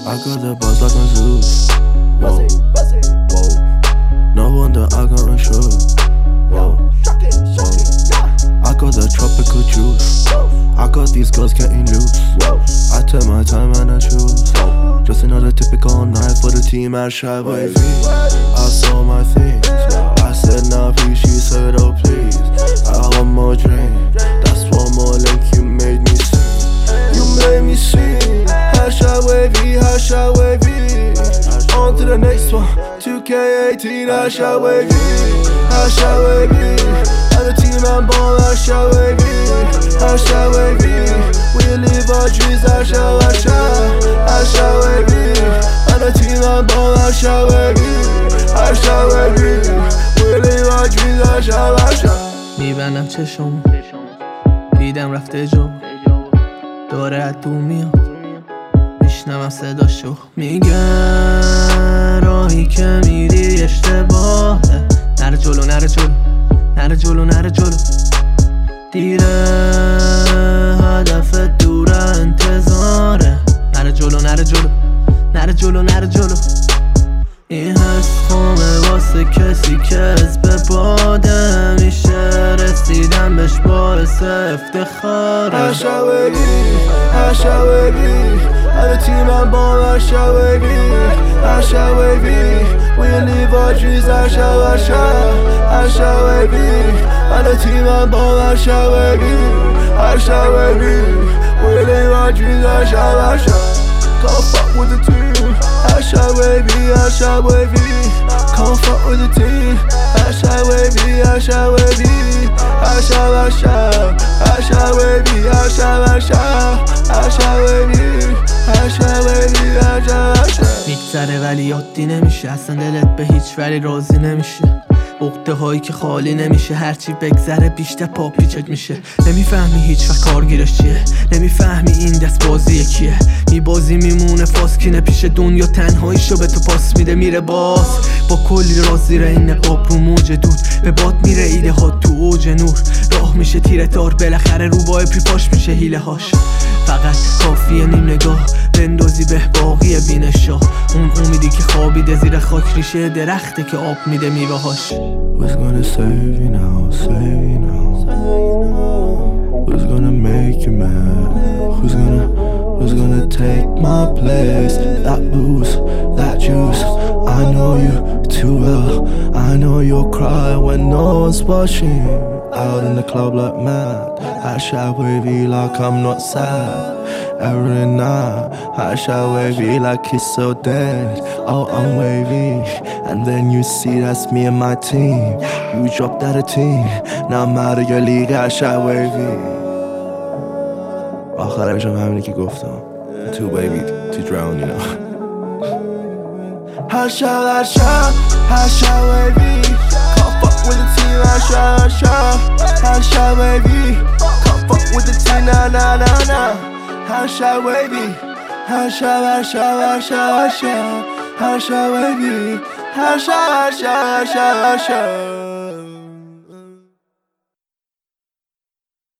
I got the buzz like I'm Zeus. Whoa, whoa. No wonder I got unsure. Whoa, I got the tropical juice. I got these girls getting loose. I take my time and I choose. Just another typical night for the team at Shy Wavy. I saw my things. I said now please, she said oh please. I want more drink. That's one more link you made me sing. You made me sing. Shy Wavy, Shy Wavy. On to the next one. 2K18, Shy Wavy, Shy Wavy. And the team and ball, Shy Wavy, Shy Wavy. We live our dreams, Shy Wavy. And the team and ball, Shy Wavy, Shy Wavy. We live our dreams, Shy. میبندم چشم دیدم رفته جو داره از تو میاد میشنوم صداشو میگه راهی که میری اشتباهه نره جلو نره جلو نره جلو نره جلو دیره هدف دوره انتظاره نره جلو نره جلو نره جلو نره جلو این حس خامه واسه کسی که از به باده میشه رسیدن بهش باعث افتخاره Shy Wavy, Shy Wavy. And the team and ball, Shy Wavy, Shy Wavy. We live our dreams, Shy Wavy. And the team and ball, Shy Wavy, Shy Wavy. We live our dreams, Can't fuck with the team, Shy Wavy, Shy Wavy. Can't fuck with the team, Shy Wavy, Shy Wavy. Shy Wavy, Shy Wavy. میگذره ولی یادی نمیشه اصلا دلت به هیچ ولی راضی نمیشه عقده هایی که خالی نمیشه هرچی بگذره بیشتر پا پیچت میشه نمیفهمی هیچ و کارگیرش چیه نمیفهمی این دست بازی کیه میبازی میمونه فاسکینه پیش دنیا تنهاییشو به تو پاس میده میره باز با کلی راز زیر این نقاب رو موج دود به باد میره ایده ها تو اوج نور راه میشه تیره تار بالاخره روبای پریپاش میشه هیله هاش فقط کافیه نیم نگاه بندازی به باقی بینشا اون امیدی که خوابیده زیر خاک ریشه درخته که آب میده میوهاش Who's gonna save you now, save you now? Who's gonna make you mad? Who's gonna take my place? That booze, that juice. I know you too well. I know you'll cry when no one's watching. Out in the club like mad. I Shy Wavy like I'm not sad. Every night, I Shy Wavy like it's so dead. Oh, I'm wavy. And then you see that's me and my team. You dropped out of team. Now I'm out of your league, I Shy Wavy. آخرش هم همینی که گفتم. Too baby, to drown, you know. I Shy Wavy. Can't fuck with the team, I Shy Wavy. Can't fuck with the team, nah. I Shy Wavy, I Shy Wavy, I Shy.